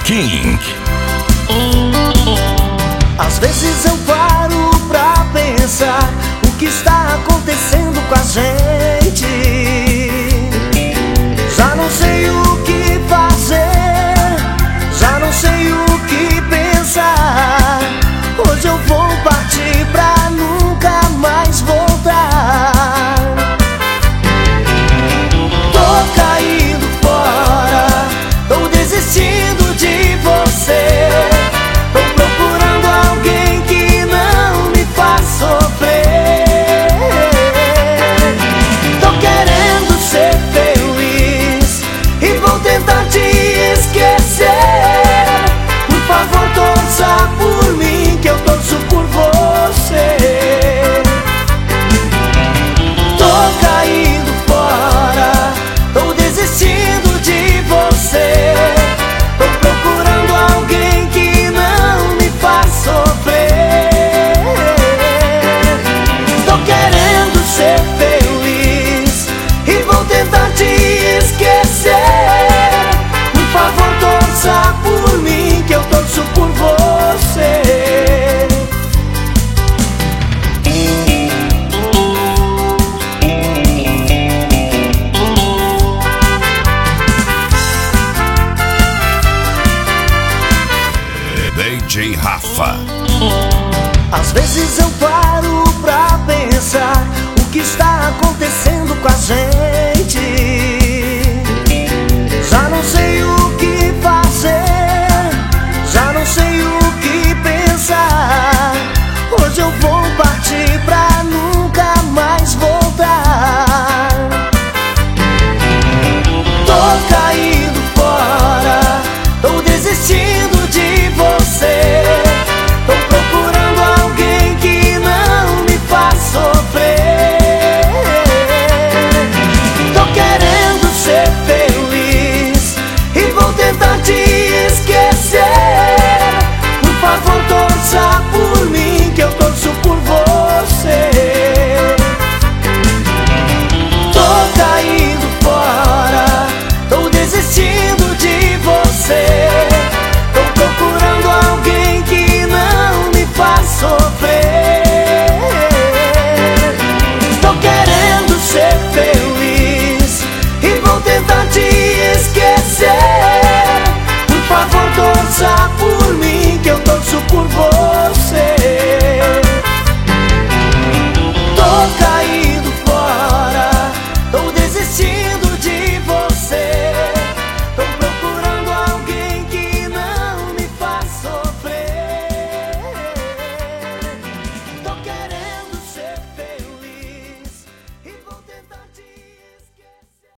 King. Às vezes eu paro pra pensar o que está acontecendo com a gente. Já não sei o que fazer, já não sei o que pensar. Hoje eu vou partir pra nunca mais voltar. Tô caindo fora, tô desistindo de você. Tô procurando alguém que não me faz sofrer. Tô querendo ser feliz e vou tentar te esquecer. Por favor, torça por mim, que eu torço por você. Tô caindo fora, tô desistindo de você. Tô procurando alguém que não me faz sofrer. Tô querendo ser feliz e vou tentar te esquecer. Por favor, torça por mim, que eu torço por você. DJ Rafa. Às vezes eu paro pra pensar o que está acontecendo com a gente. Já não sei o que fazer, já não sei o que pensar. Hoje eu vou partir pra nunca mais voltar. Tô caindo fora, tô desistindo de você. Tô procurando alguém que não me faz sofrer. Tô querendo ser feliz e vou tentar te esquecer. Por favor, torça por mim, que eu torço por você. Tô caindo fora, tô desistindo de você. Tô procurando alguém que não me faz sofrer.